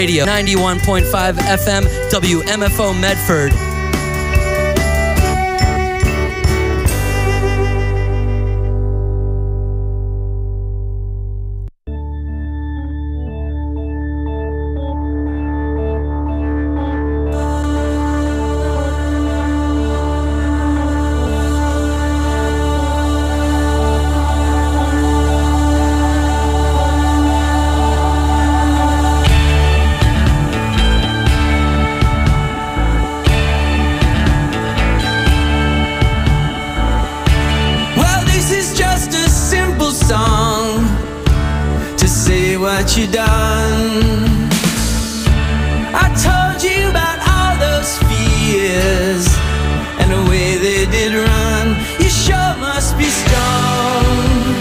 Radio 91.5 FM WMFO Medford. What you done? I told you about all those fears and the way they did run. You sure must be strong,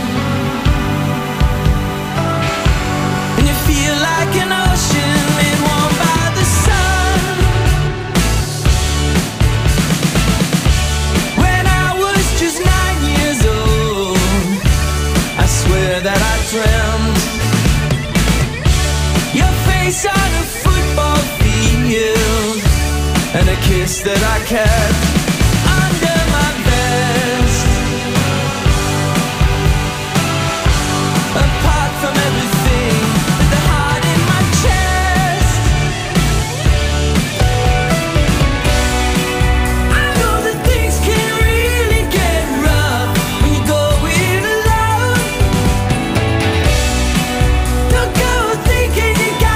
and you feel like an ocean made warm by the sun. When I was just 9 years old, I swear that I dreamt on a football field and a kiss that I kept under my vest. Apart from everything, with the heart in my chest, I know that things can really get rough when you go it alone. Don't go thinking you got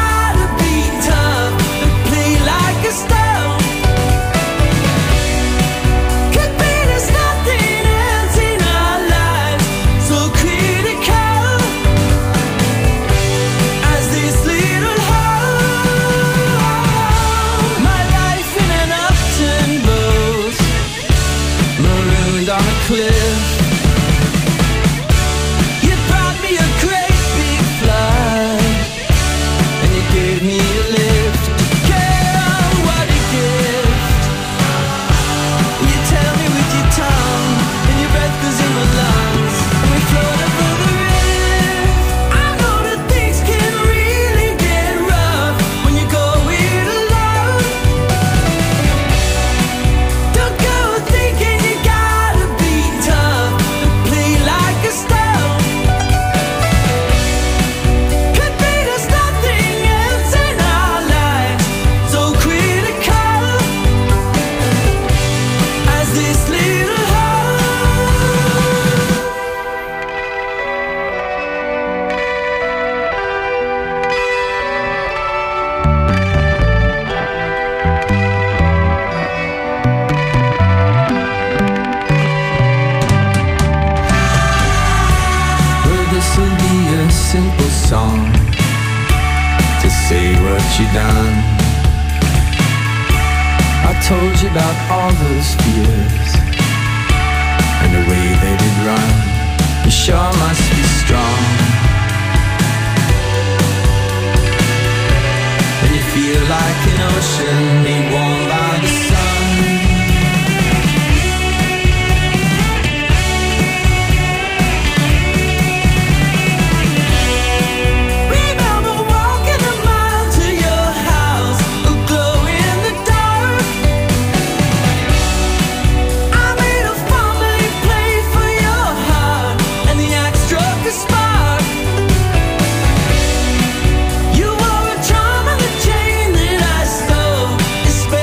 stone. Could be there's nothing else in our lives so critical as this little hole. My life in an upturned boat, marooned on a cliff. You brought me a great big flood, and you gave me a lift. Simple song to say what you done. I told you about all those fears and the way they did run. You sure must be strong, and you feel like an ocean made warm by the sun. Spark. You wore a charm on the chain that I stole.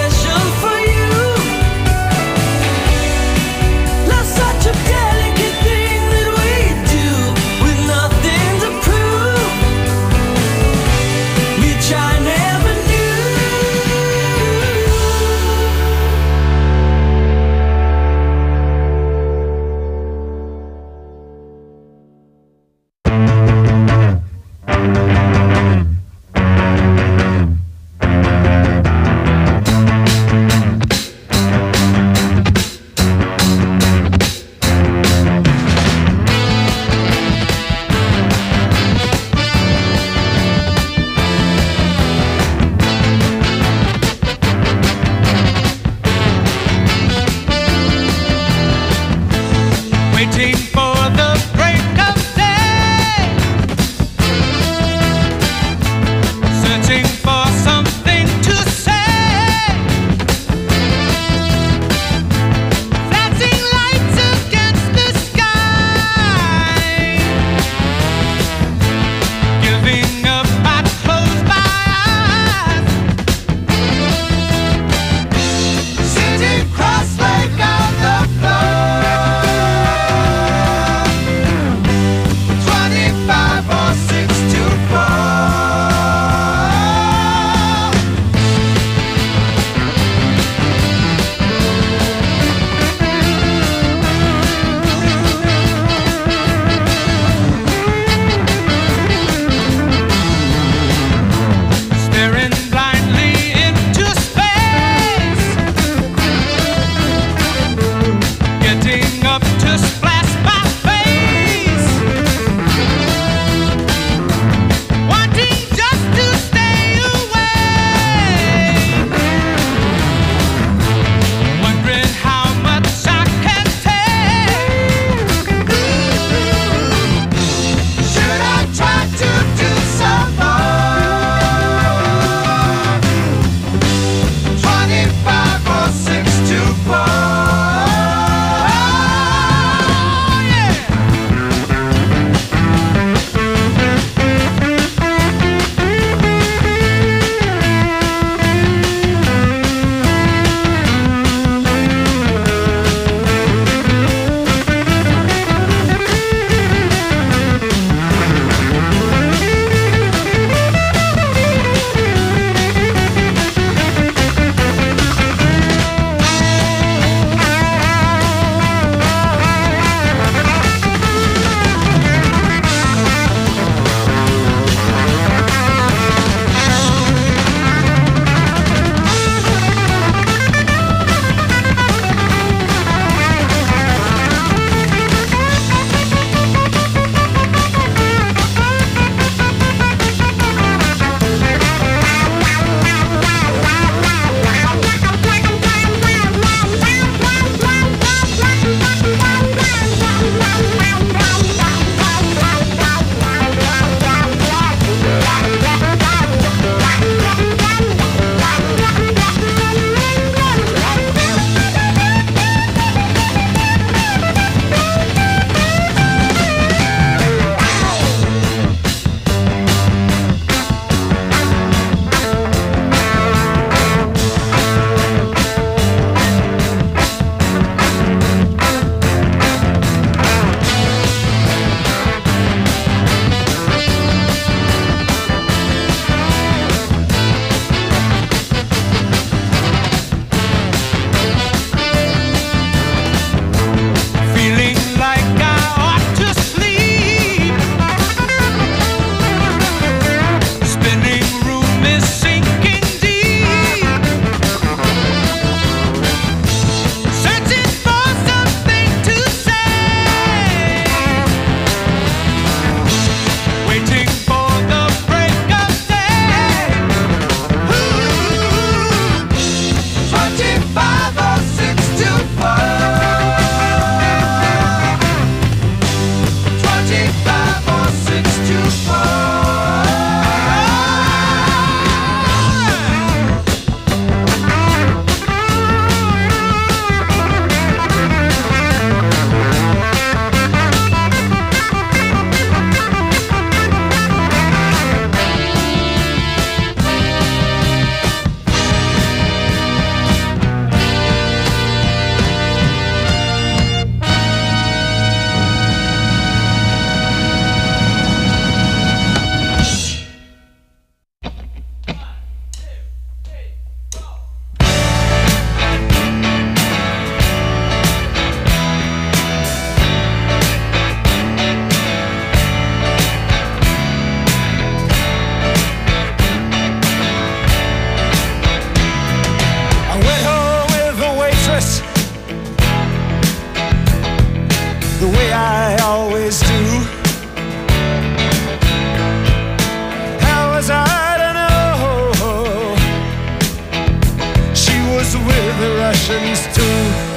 emotions too.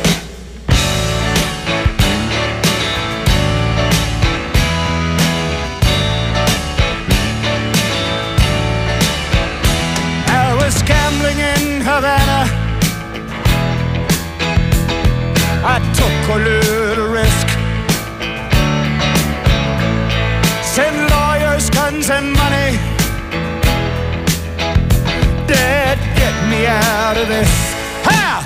I was gambling in Havana. I took a little risk. Send lawyers, guns, and money. Dad, get me out of this. Ha!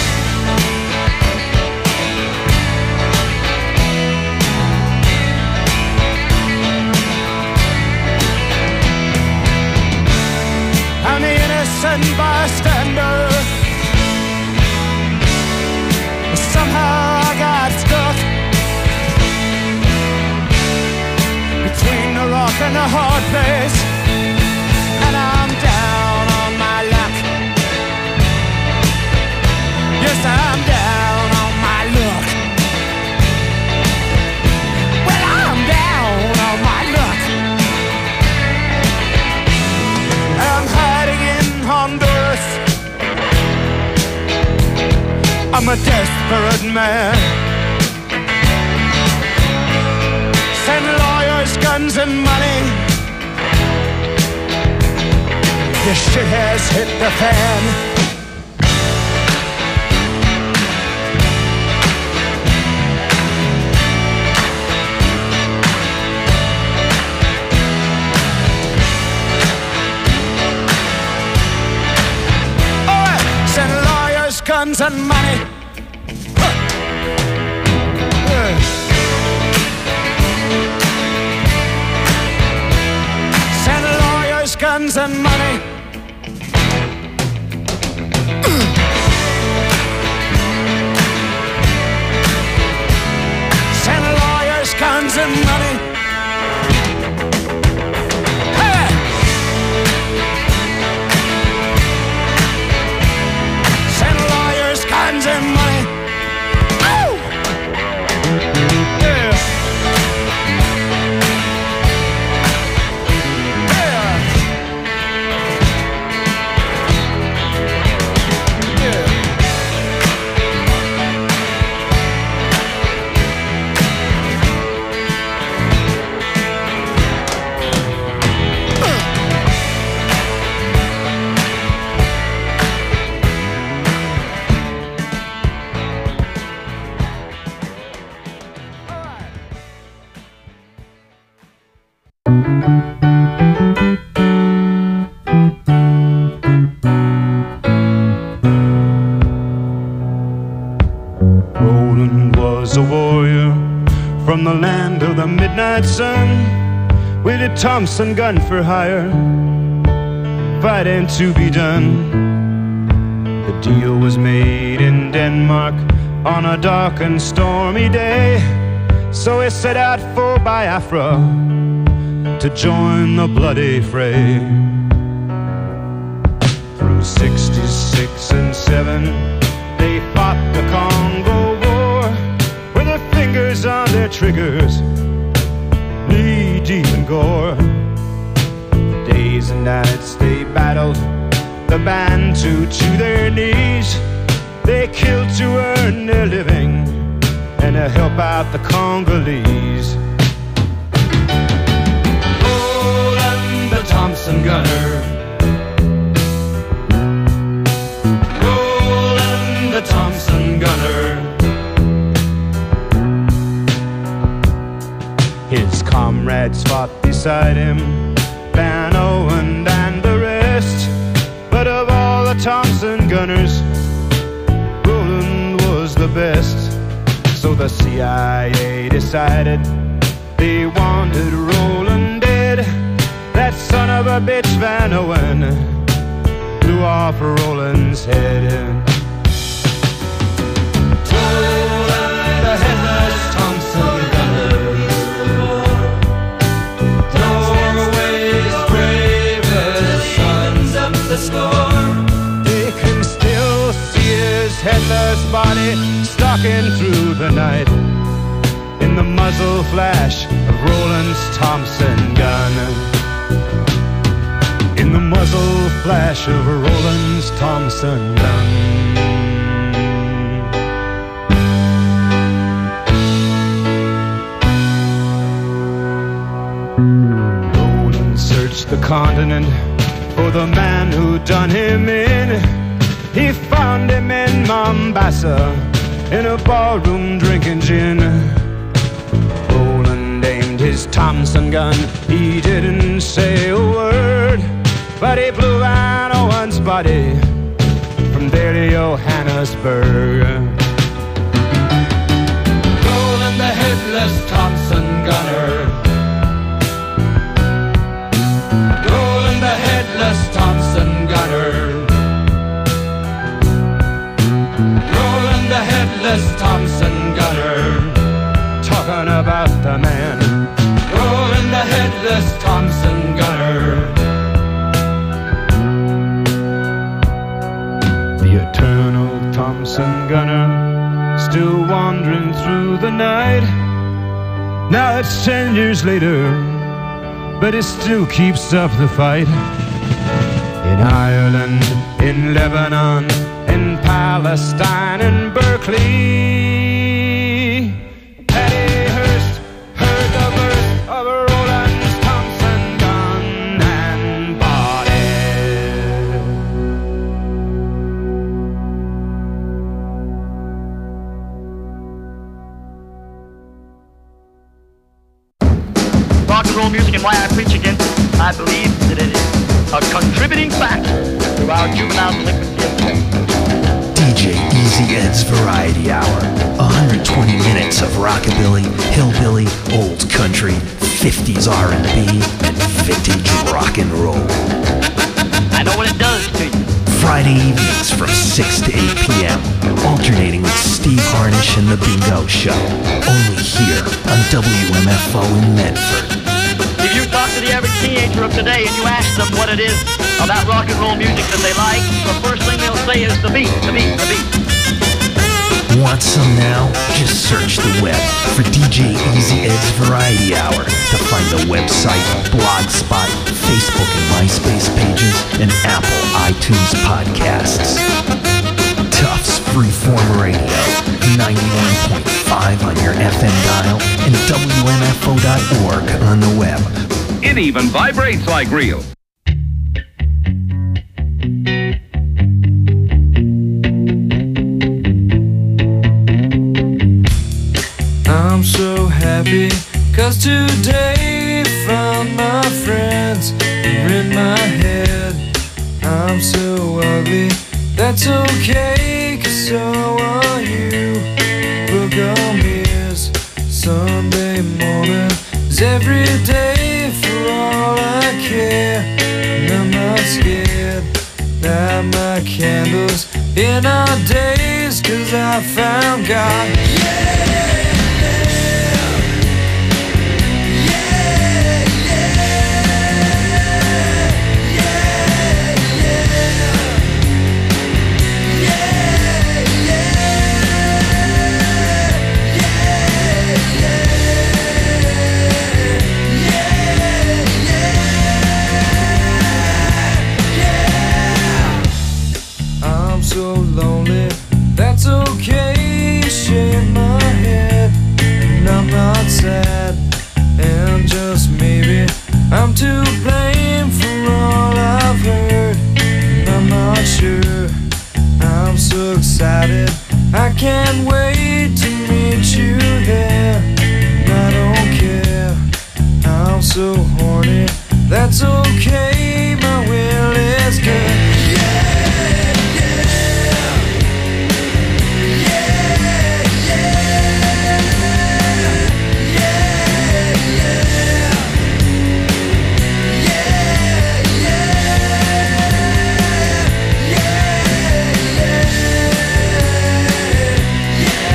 I'm the innocent bystander. Somehow I got stuck between the rock and the hard place, and I'm down on my luck. Yes, I'm down on my luck. Well, I'm down on my luck. I'm hiding in Honduras. I'm a desperate man. Send lawyers, guns, and money. This shit has hit the fan. Guns and money. Send lawyers, guns and money. Send lawyers, guns and money. Guns and money. Oh! Yeah. Roland was a warrior from the land of the midnight sun, with a Thompson gun for hire, fighting to be done. The deal was made in Denmark on a dark and stormy day, so he set out for Biafra to join the bloody fray. Through 66 and 7 they fought the Congo War, with their fingers on their triggers, knee deep in gore. For days and nights they battled the Bantu to their knees. They killed to earn their living and to help out the Congolese. Roland the Thompson gunner, Roland the Thompson gunner. His comrades fought beside him, Van Owen and the rest. But of all the Thompson gunners, Roland was the best. So the CIA decided they wanted Roland dead. That son of a bitch Van Owen blew off Roland's head. Roland the headless Thompson gunner, Norway's bravest sons of the score. They can still see his headless body stalking through the night in the muzzle flash of Roland's Thompson gun. In the muzzle flash of Roland's Thompson gun. the continent for the man who done him in. He found him in Mombasa in a ballroom drinking gin. Roland aimed his Thompson gun, he didn't say a word, but he blew out Owen's body from there to Johannesburg. Roland the headless Thompson gunner, Roland the headless Thompson gunner, Roland the headless Thompson gunner, talking about the man, Roland the headless Thompson gunner. The eternal Thompson gunner, still wandering through the night. Now it's 10 years later, but it still keeps up the fight. In Ireland, in Lebanon, in Palestine, in Berkeley, Paddy Hearst heard the birth of Roland's Thompson gun and body. Rock and roll music and why I preach against it, I believe that it is a contributing factor to our juvenile delinquency. DJ Easy Ed's Variety Hour. 120 minutes of rockabilly, hillbilly, old country, 50s R&B, and vintage rock and roll. I know what it does to you. Friday evenings from 6 to 8 p.m. Alternating with Steve Harnish and The Bingo Show. Only here on WMFO in Medford. If you talk to the average teenager of today and you ask them what it is about rock and roll music that they like, the first thing they'll say is the beat, the beat, the beat. Want some now? Just search the web for DJ Easy Ed's Variety Hour to find the website, Blogspot, Facebook and MySpace pages, and Apple iTunes podcasts. Tufts Freeform Radio, 91.5 on your FM dial, and WMFO.org on the web. It even vibrates like real. I'm so happy, 'cause today found my friends are in my head. I'm so ugly, that's okay, 'cause so are you. Book on ears, Sunday morning is every day for all I care. And I'm not scared, light my candles in our days, 'cause I found God. So lonely, that's okay, shake my head, and I'm not sad, and just maybe I'm to blame for all I've heard, and I'm not sure, I'm so excited, I can't wait to meet you there, and I don't care, I'm so horny, that's okay, my will is good.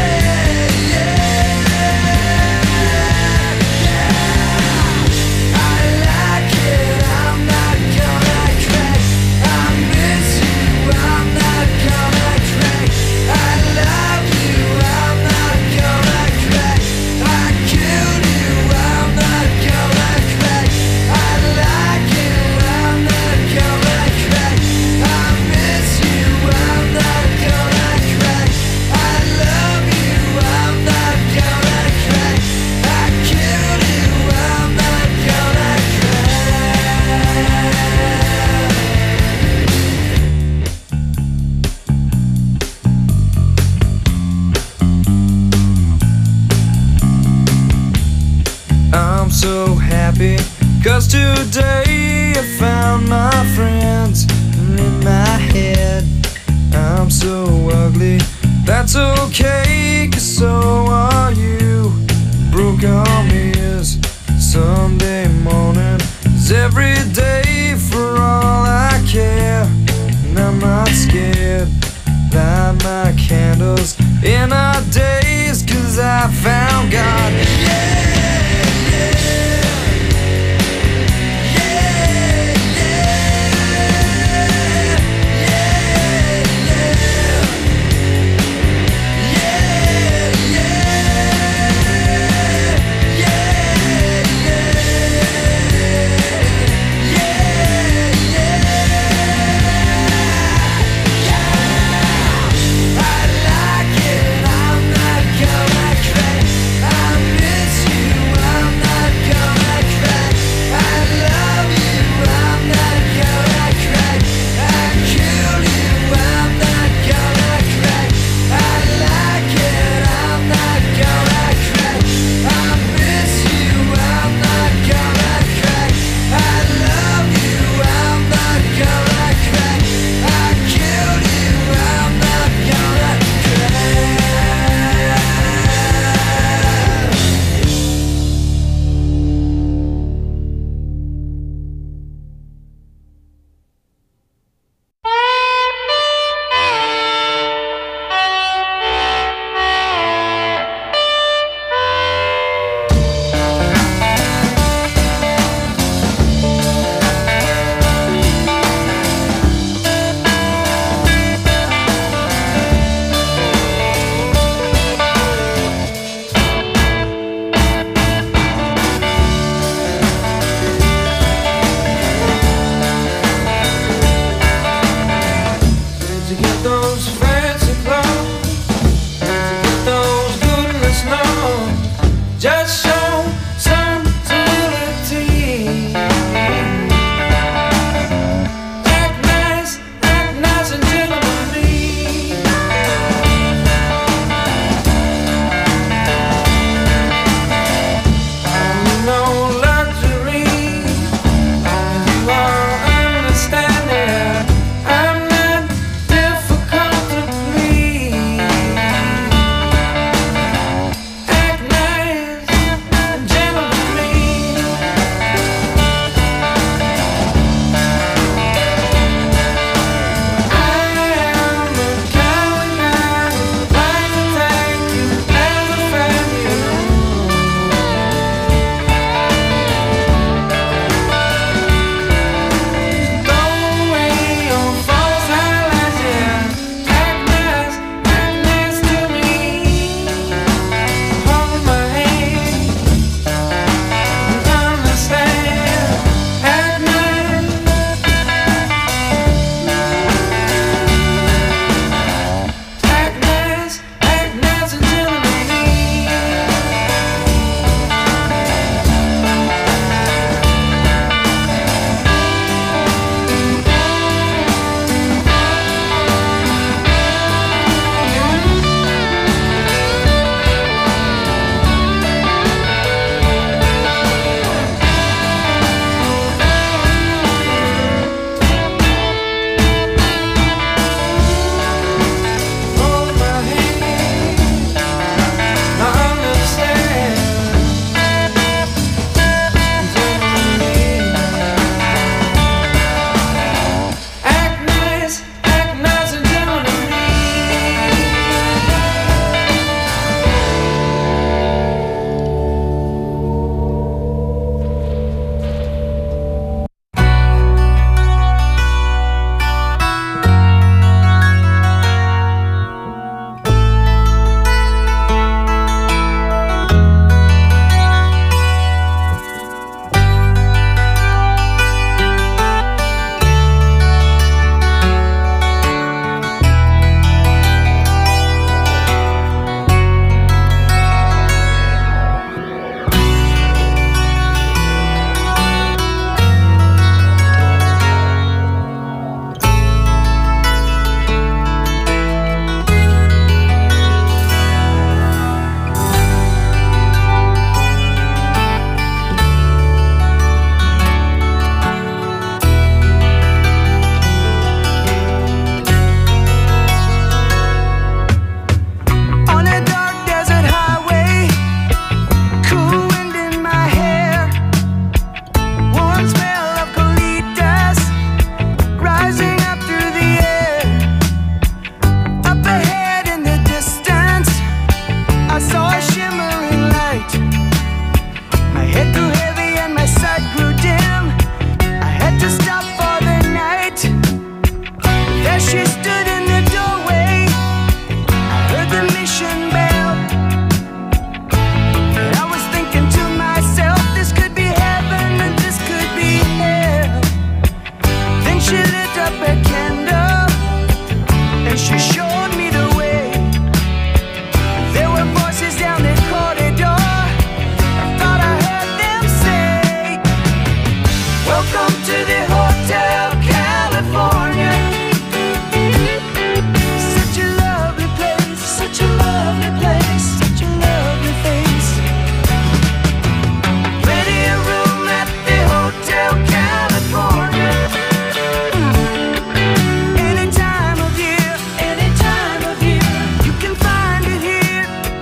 I Yesterday I found my friends, and in my head I'm so ugly. That's okay, 'cause so are you. Broke arm is Sunday morning, is every day for all I care. And I'm not scared, light my candles in our days, 'cause I found God. Yeah! I like it, I'm not gonna cry. I miss you. As she stood in the doorway, I heard the mission bell. And I was thinking to myself, this could be heaven and this could be hell. Then she lit up a candle and she showed me the way. There were voices down the corridor. I thought I heard them say, welcome to the Hotel California. Such a lovely place, such a lovely place, such a lovely face. Plenty of room at the Hotel California. Any time of year, you can find it here.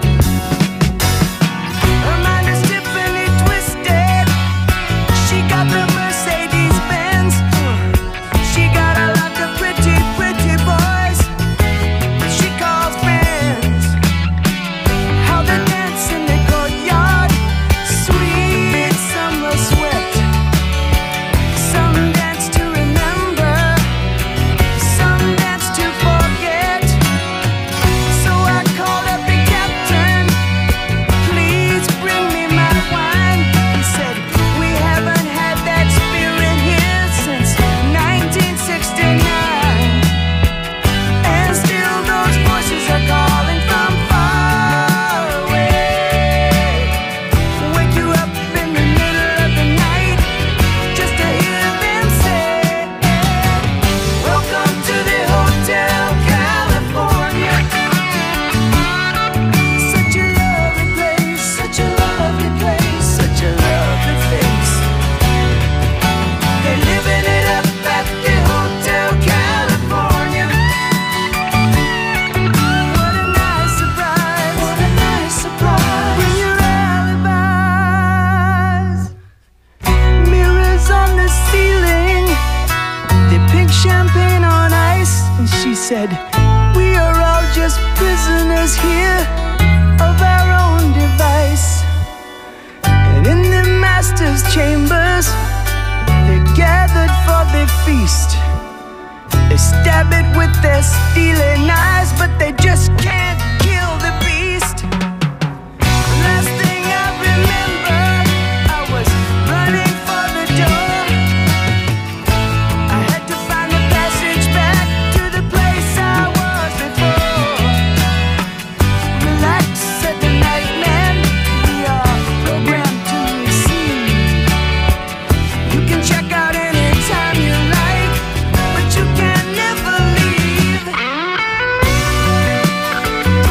Her mind is Tiffany twisted. She got the Mercedes Benz. She got a lot of pretty, pretty boys that she calls friends. How they dance in the courtyard, sweet summer sweat. Some dance to remember, some dance to forget. So I called up the captain, please bring me my wine. He said, we haven't had that spirit here since 1969. And still those voices are calling from far away. Wake you up in the middle of the night just to hear them say, welcome to the Hotel California. Such a lovely place, such a lovely place, such a lovely face. They're living it up at the Hotel California. What a nice surprise, what a nice surprise. Bring your alibis. Mirrors on the ceiling, they pink champagne on ice. And she said, we are all just prisoners here of our own device. And in the master's chambers, they're gathered for the feast. They stab it with their steely knives, but they just can't kill the beast. Last thing I remember, I was running for the door. I had to find the passage back to the place I was before. Relax, said the night man, we are programmed to receive. You can check out anytime you like, but you can never leave.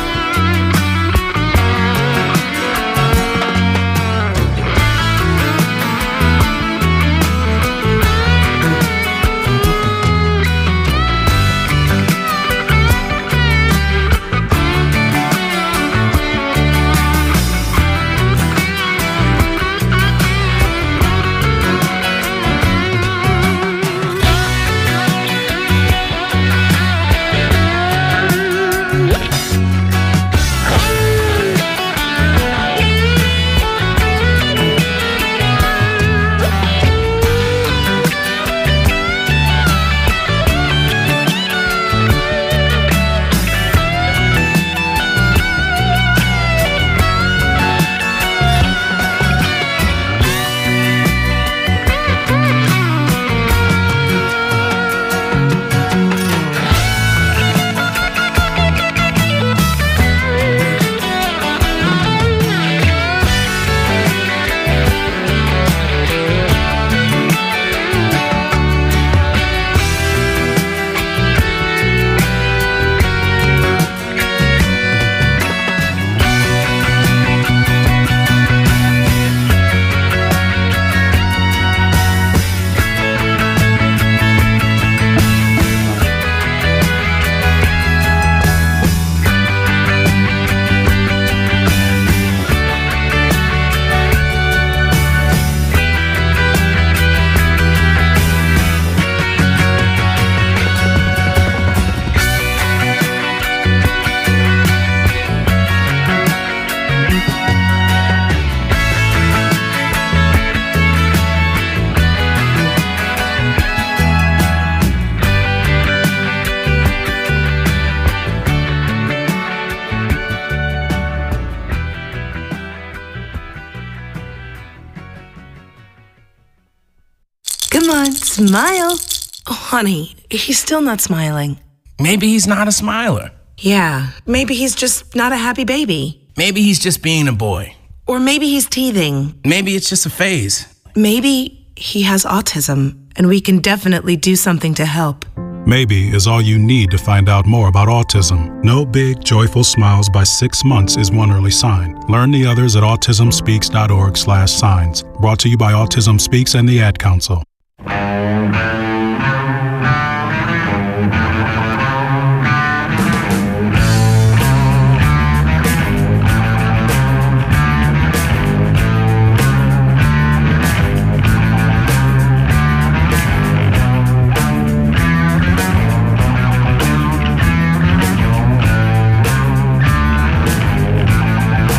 Smile. Oh, honey, he's still not smiling. Maybe he's not a smiler. Yeah, maybe he's just not a happy baby. Maybe he's just being a boy. Or maybe he's teething. Maybe it's just a phase. Maybe he has autism, and we can definitely do something to help. Maybe is all you need to find out more about autism. No big, joyful smiles by 6 months is one early sign. Learn the others at autismspeaks.org/signs. Brought to you by Autism Speaks and the Ad Council.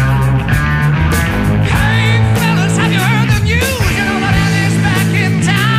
Hey fellas, have you heard the news? You know that Annie's back in town.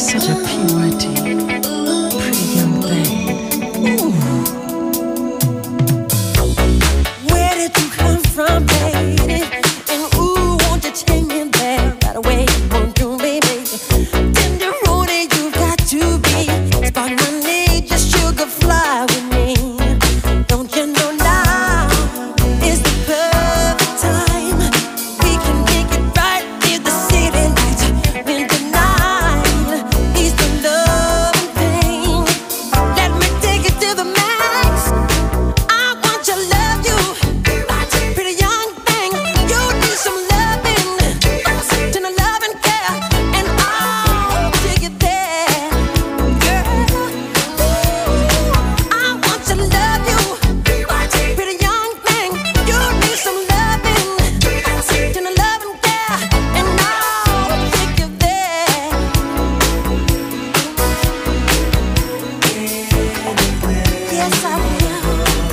such a PYT, pretty young thing. Ooh. Where did you come from, baby? And ooh, won't you take me there right away? Won't you, baby? Tender roadie, you've got to be. Spot my need, just sugar fly with me. Don't you know now is the perfect time? We can make it right in the city lights. When the night is the love and pain. Let me take it to the max. I want to love you, pretty young thing. You need some loving, tender love and care, and I'll take it there, girl. I want to love you, pretty young thing. You need some loving, tender love and care, and I'll take you there. Yes, I will.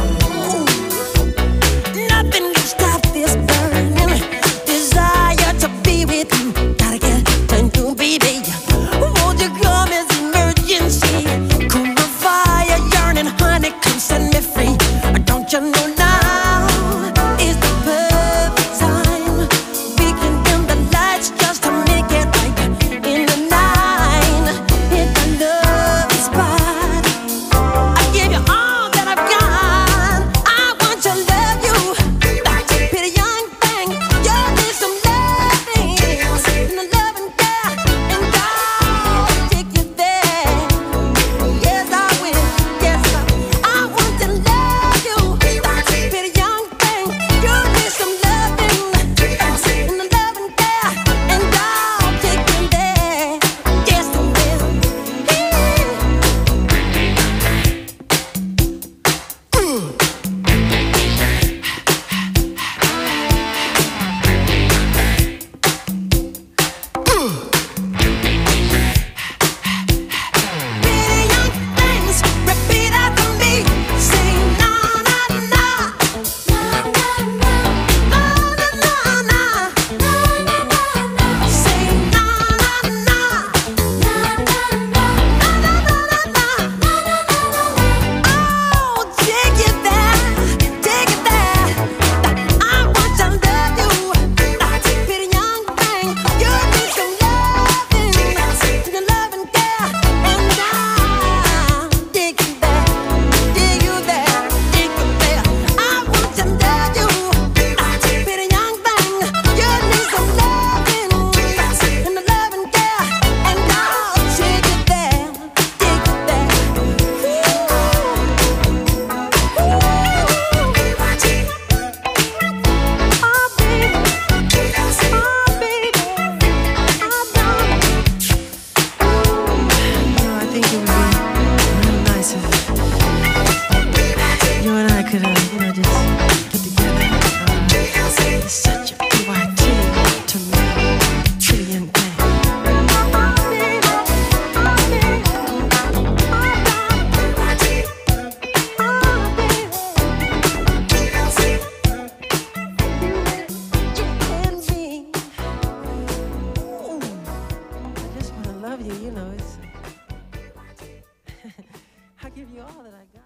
Nothing can stop this burning desire to be with you. Gotta get to you, baby. Won't you come as emergency? Cool my fire, yearning, honey, come set me free. Don't you know now is the perfect time? We can dim the lights just to make it right in the night. Hit the love spot. I give you all that I've got. I want to love you, pretty young thing. You need some loving, and the love and care, and I'll take you there. Yes, I will. Yes, I want to love you, pretty young thing. You need some loving, and the love and care, and I'll take you there. Yes, I will. Pretty young things, repeat after me. Say na na na, na na na, na na na, na na na. Say na na na, na na na, na na na, na na na. Oh, take it there, take it there. I want to love you, pretty young thing. You need some loving, the love and care, and I'll dig you there, dig you there, dig you there. I want to love you, pretty young thing. You need some loving, and the love and care, and I'll dig you there, dig you there. I think it would be real nice if you and I could, just get together. It's such a PYT to me, pretty young thing. I just want to love you, you know. It's I'll give you all that I got.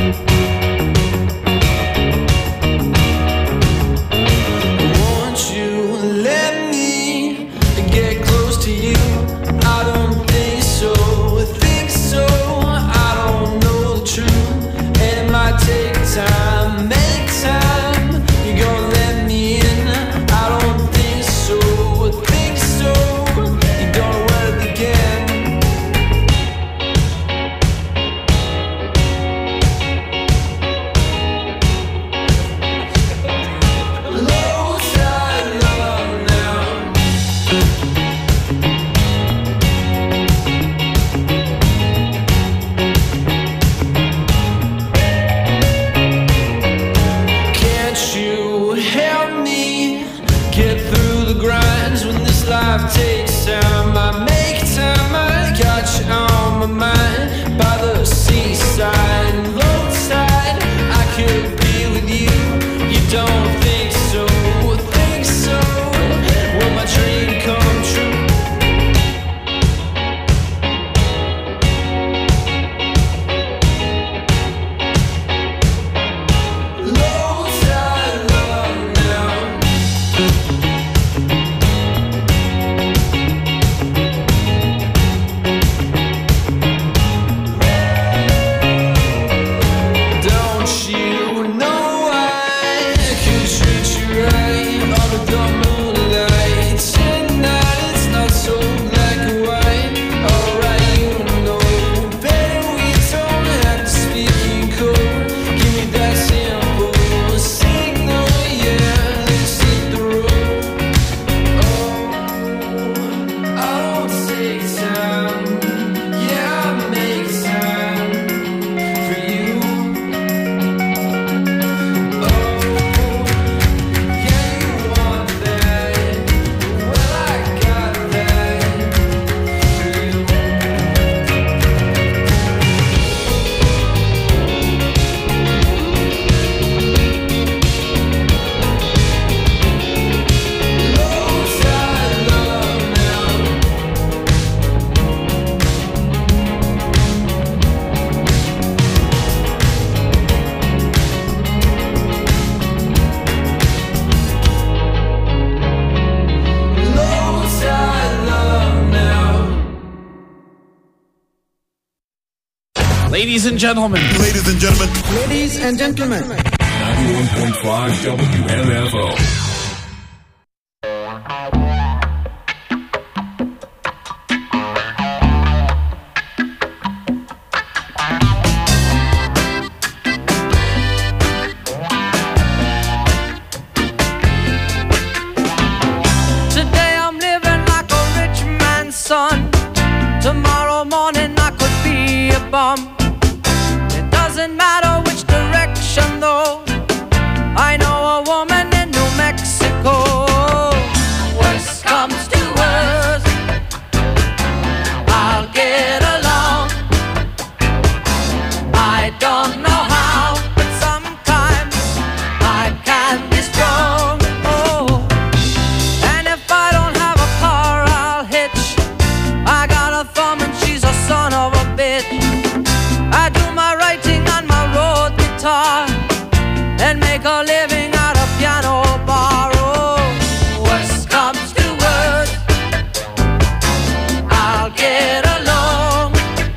Want you Ladies and gentlemen. Ladies and gentlemen. Ladies and gentlemen. 91.5 WMFO. Today I'm living like a rich man's son. Tomorrow morning I could be a bum. It doesn't matter which direction though. I know a woman in New Mexico. Worst comes to worst, I'll get along. I don't know how, but sometimes I can be strong. Oh, and if I don't have a car, I'll hitch. I got a thumb and she's a son of a bitch. I do my writing on my road guitar and make a living out of piano bar. Oh, worst comes to worst, I'll get along.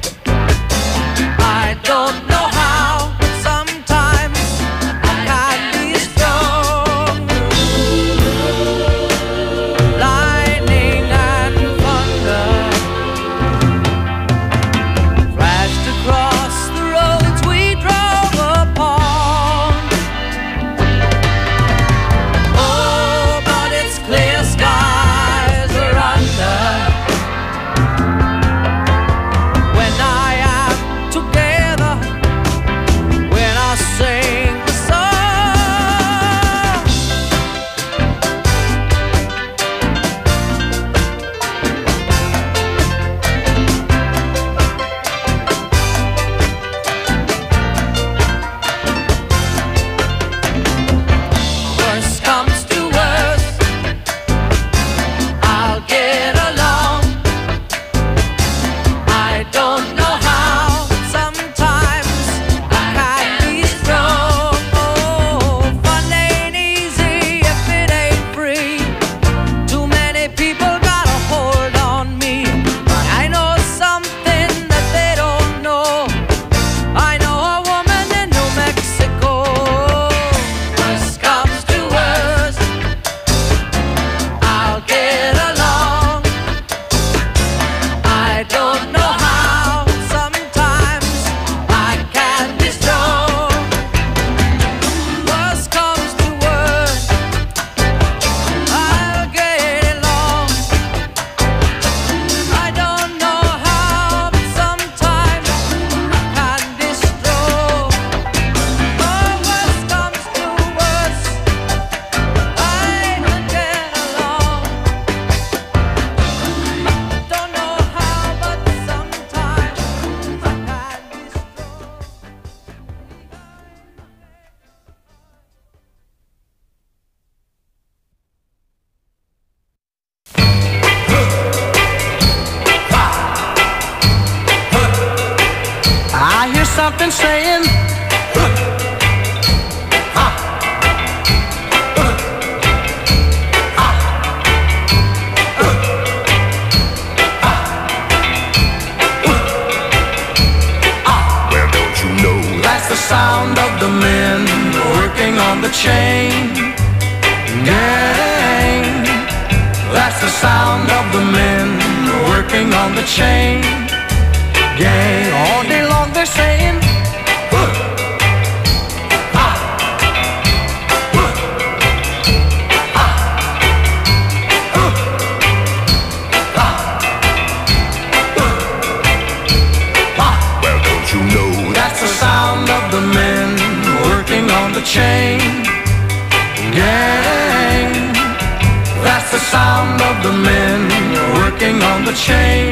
I don't know how, but sometimes I can be strong. Lightning and thunder flashed across the roads we drove upon. Oh, but it's clear skies are under when I am together, when I sing the song. Worst comes to worst, I'll get along. I don't know how, but sometimes I can be strong. Oh, fun ain't easy if it ain't free. Too many people got a hold on me, but I know something that they don't know. I know a woman in New Mexico. Worst comes to worst, I'll get along. I don't know how, sometimes I can be strong. Worst comes to worst, I'll get along. I don't know how, but sometimes I can be strong. Oh, worst comes to worst, I'll get along. Don't know how, but sometimes I can be strong. I hear something saying, Well, don't you know that's the sound of the men working on the chain gang. That's the sound of the men working on the chain gang. All day long they're saying, Well, don't you know that's the sound of the men working on the chain gang. That's the sound of the men working on the chain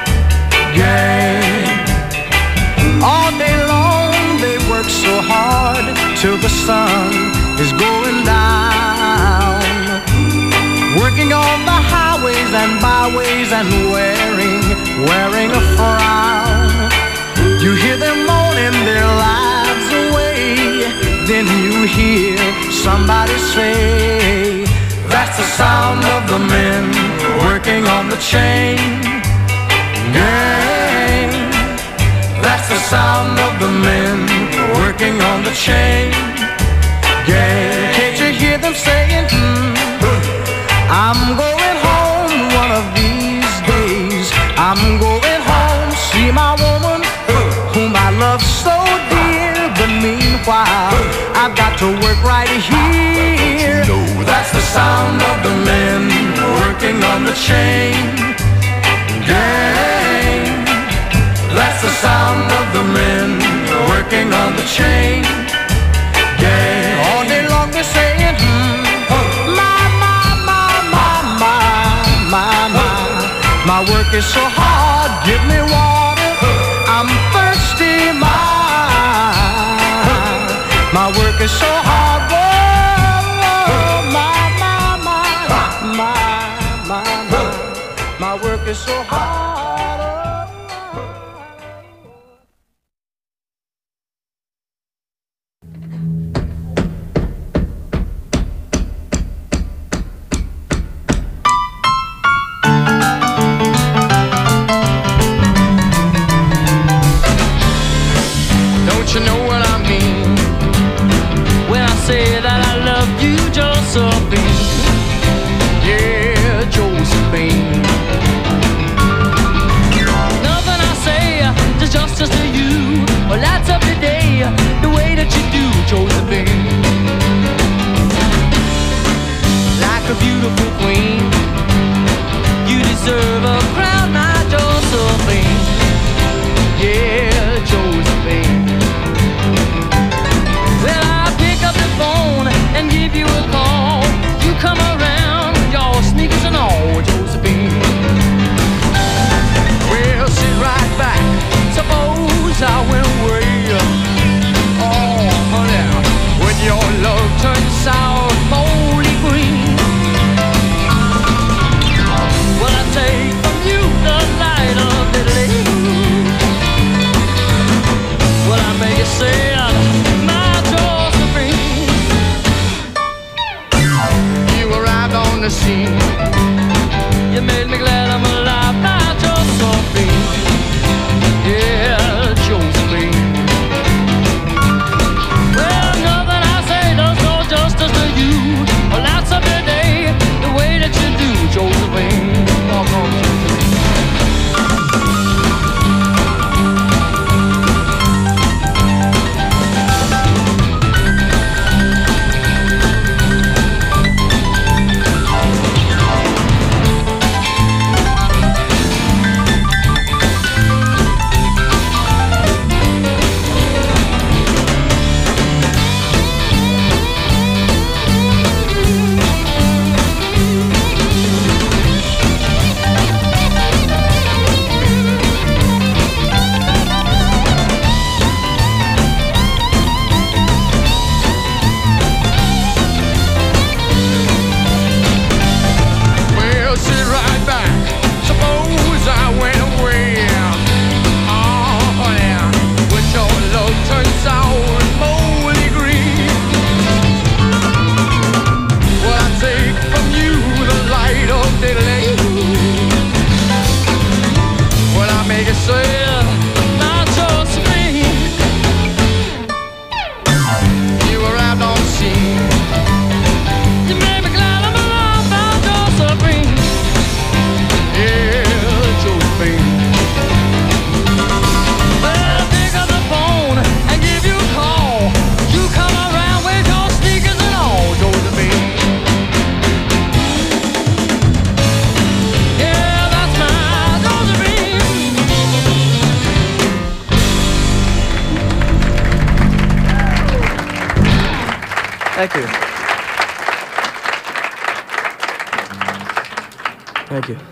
gang. All day long they work so hard till the sun is going down, working on the highways and byways and wearing a frown. You hear them moaning their lives away, then you hear somebody say, that's the sound of the men working on the chain gang. That's the sound of the men working on the chain gang. Can't you hear them saying, I'm going home one of these days. I'm going home, see my woman whom I love so dear. But meanwhile, I've got to work right here. That's the sound of the men working on the chain gang. That's the sound of the men working on the chain gang. All day long they're saying, my work is so hard, give me water, I'm thirsty, my work is so hard, whoa, my work is so hard. You know what I mean when I say that I love you, Josephine. Yeah, Josephine. Nothing I say does justice to you or lights up the day the way that you do, Josephine. Like a beautiful queen, you deserve a crown, my Josephine. Yeah, Josephine. And give you a call. You come around, your sneakers and all, Josephine. Well, sit right back. Suppose I went away. Oh, honey, when your love turns sour, moldy green. Well, I take from you the light of the day. Well, I make you say, on the scene. You made me glad I'm alive now, Josephine. Yeah, Josephine. Well, nothing I say does no justice to you or lights up your day the way that you do, Josephine. Walk on, Josephine. Thank you. Thank you.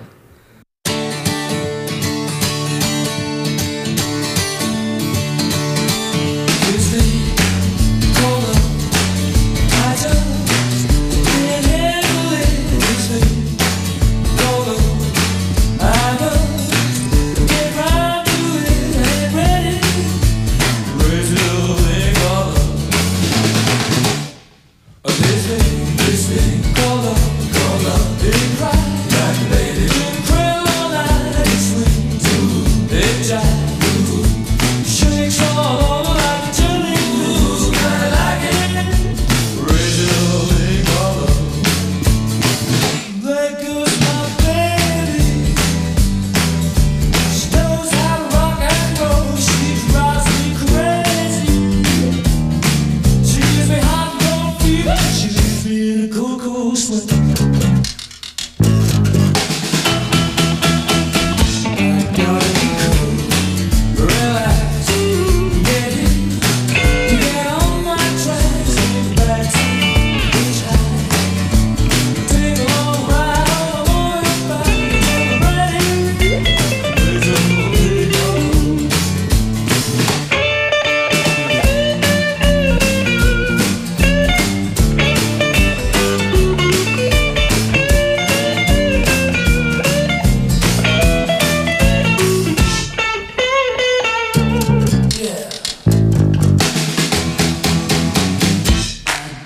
This thing called love, ain't right, like a lady.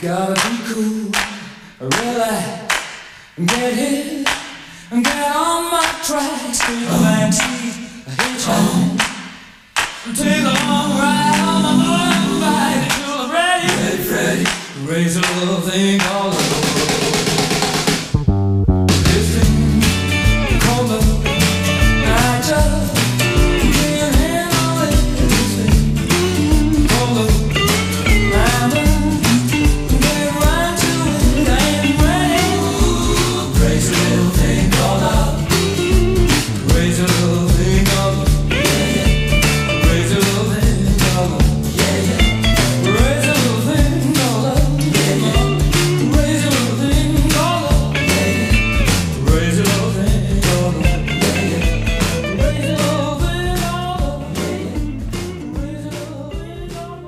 Gotta be cool, really get hit and get on my tracks. Take a backseat, a hitchhike, take a long ride on my motorbike until I'm ready, ready, raise a little thing called love. This thing called love, I just can't handle it. This thing called love, I'm done. Get right to it, I ain't ready. Raise a little thing called love. Raise a little thing called love. Raise a little thing called love. Raise a little thing called love. Raise a little thing called love. Raise a little thing called love. Raise a little thing called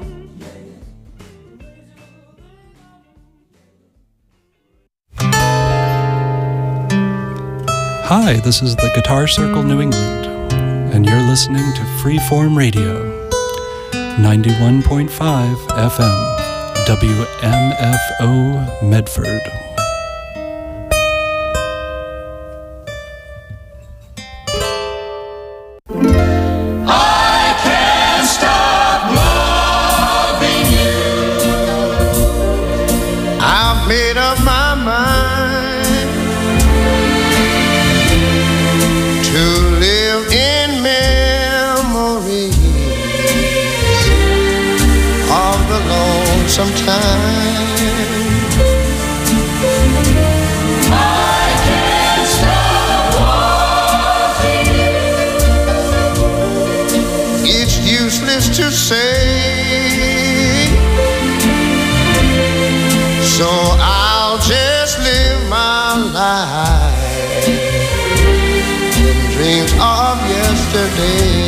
Hi, this is the Guitar Circle New England, and you're listening to Freeform Radio, 91.5 FM, WMFO Medford. I can't stop loving you. I've made up my mind to live in memories of the lonesome time. I can't stop wanting you. It's useless to say, so I'll just live my life in dreams of yesterday.